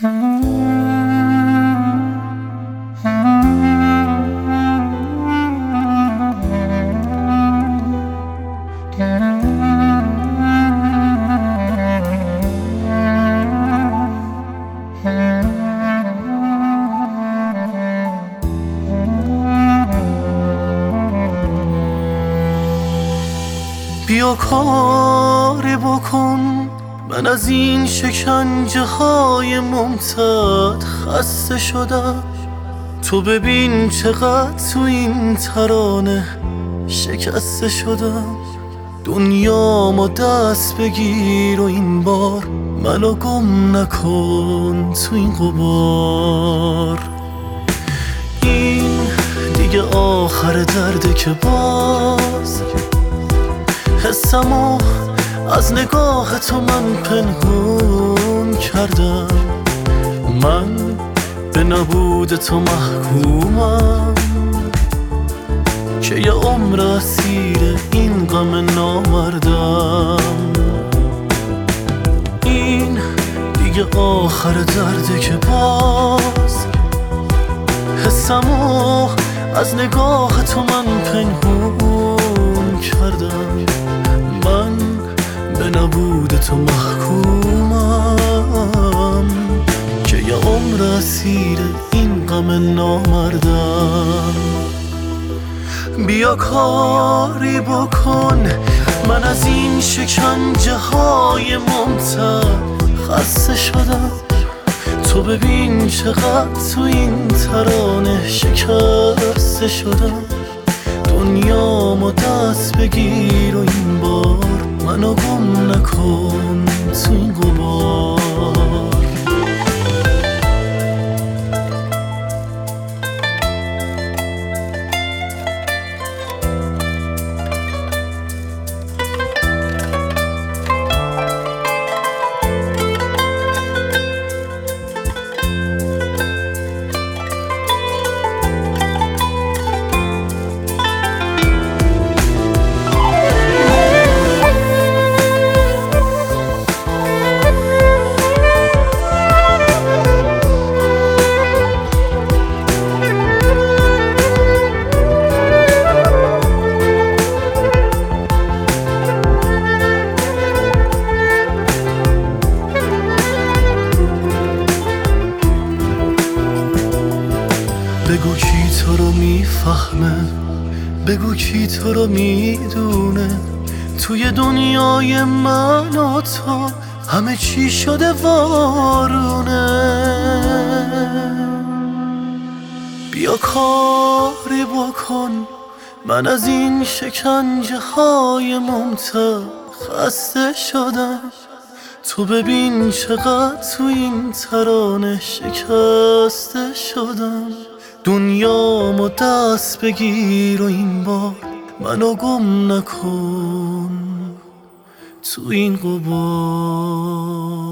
بیا کاری بکن، من از این شکنجه های ممتد خسته شدم. تو ببین چقدر تو این ترانه شکسته شدم. دنیامو دست بگیر و این بار منو گم نکن تو این غبار. این دیگه آخر درده که باز حسمو از نگاه تو من پنهون کردم. من به نبود تو محکومم که یه عمر اسیر این غم نامردم. این دیگه آخر درده که باز حسمو از نگاه تو من پنهون کردم. من به نبود تو محکومم که یه عمر اسیر این غم نامردم. بیا کاری بکن، من از این شکنجه های ممتد خسته شدم. تو ببین چقدر تو این ترانه شکسته شدم. دنیامو دست بگیر و این بار منو گم نکن تو این غبار. بگو کی تو رو میفهمه، بگو کی تو رو میدونه. توی دنیای من و تو همه چی شده وارونه. بیا کاری بکن، من از این شکنجه های ممتد خسته شدم. تو ببین چقدر تو این ترانه شکسته شدم. دنیامو دست بگیر و این بار منو گم نکن تو این غبار.